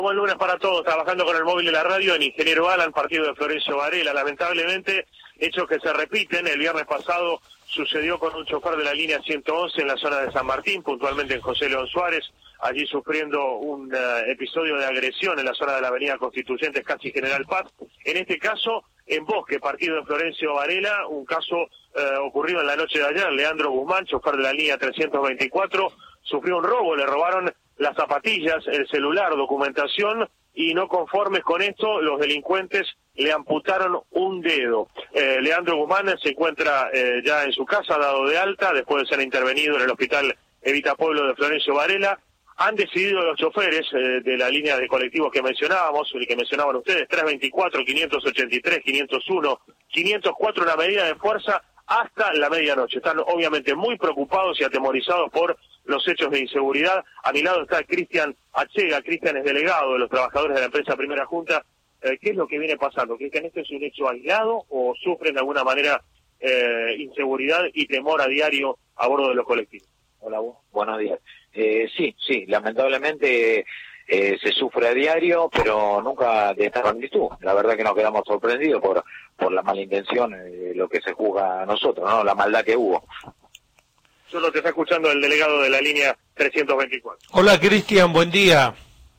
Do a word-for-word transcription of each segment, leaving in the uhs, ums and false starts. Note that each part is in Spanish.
Buen lunes para todos, trabajando con el móvil de la radio en Ingeniero Alan, partido de Florencio Varela. Lamentablemente, hechos que se repiten. El viernes pasado sucedió con un chofer de la línea ciento once en la zona de San Martín, puntualmente en José León Suárez, allí sufriendo un uh, episodio de agresión en la zona de la avenida Constituyentes, casi General Paz. En este caso, en Bosque, partido de Florencio Varela, un caso uh, ocurrido en la noche de ayer. Leandro Guzmán, chofer de la línea trescientos veinticuatro, sufrió un robo, le robaron las zapatillas, el celular, documentación, y no conformes con esto, los delincuentes le amputaron un dedo. Eh, Leandro Guzmán se encuentra eh, ya en su casa, dado de alta, después de ser intervenido en el hospital Evita Pueblo de Florencio Varela. Han decidido los choferes eh, de la línea de colectivos que mencionábamos, el que mencionaban ustedes, trescientos veinticuatro, quinientos ochenta y tres, quinientos uno, quinientos cuatro, una medida de fuerza hasta la medianoche. Están obviamente muy preocupados y atemorizados por los hechos de inseguridad. A mi lado está Cristian Achega. Cristian es delegado de los trabajadores de la empresa Primera Junta. Eh, ¿Qué es lo que viene pasando? ¿Cristian, esto es un hecho aislado o sufren de alguna manera eh, inseguridad y temor a diario a bordo de los colectivos? Hola, buenos días. Eh, sí, sí, lamentablemente eh, se sufre a diario, pero nunca de esta magnitud. La verdad que nos quedamos sorprendidos por por la mala intención de lo que se juzga a nosotros, ¿no? La maldad que hubo. Solo te está escuchando el delegado de la línea trescientos veinticuatro. Hola, Cristian, buen día.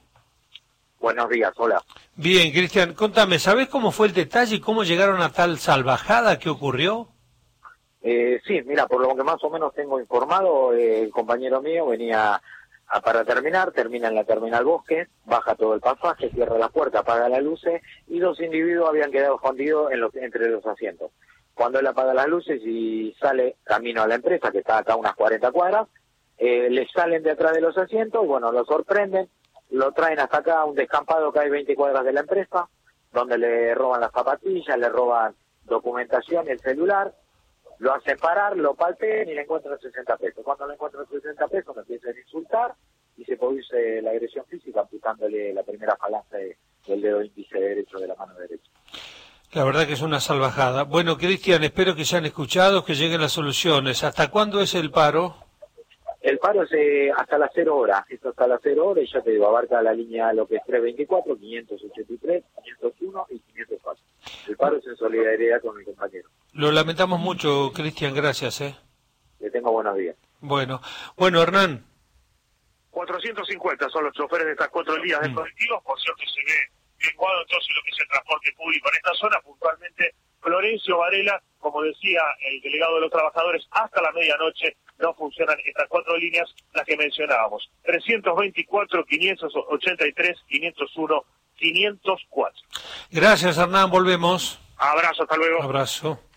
Buenos días, hola. Bien, Cristian, contame, ¿sabés cómo fue el detalle y cómo llegaron a tal salvajada que ocurrió? Eh, sí, mira, por lo que más o menos tengo informado, eh, el compañero mío venía a, para terminar, termina en la terminal Bosque, baja todo el pasaje, cierra la puerta, apaga las luces y dos individuos habían quedado escondidos en los, entre los asientos. Cuando él apaga las luces y sale camino a la empresa, que está acá a unas cuarenta cuadras, eh, le salen de atrás de los asientos, bueno, lo sorprenden, lo traen hasta acá a un descampado que hay veinte cuadras de la empresa, donde le roban las zapatillas, le roban documentación y el celular, lo hacen parar, lo palpean y le encuentran sesenta pesos. Cuando le encuentran sesenta pesos me empiezan a insultar y se produce la agresión física amputándole la primera falange del dedo índice derecho de la mano derecha. La verdad que es una salvajada. Bueno, Cristian, espero que sean escuchados, que lleguen las soluciones. ¿Hasta cuándo es el paro? El paro es eh, hasta las cero horas. Esto hasta las cero horas y ya te digo, abarca la línea lo que es trescientos veinticuatro, quinientos ochenta y tres, quinientos uno y quinientos cuatro. El paro es en solidaridad con mi compañero. Lo lamentamos mucho, Cristian, gracias. ¿eh? Le tengo buenos días. Bueno, bueno, Hernán. cuatrocientos cincuenta son los choferes de estas cuatro líneas de colectivos, por cierto se ve licuado entonces lo que es el transporte público en esta zona, puntualmente Florencio Varela, como decía el delegado de los trabajadores, hasta la medianoche no funcionan estas cuatro líneas, las que mencionábamos, trescientos veinticuatro, quinientos ochenta y tres, quinientos uno, quinientos cuatro. Gracias, Hernán, volvemos. Abrazo, hasta luego. Abrazo.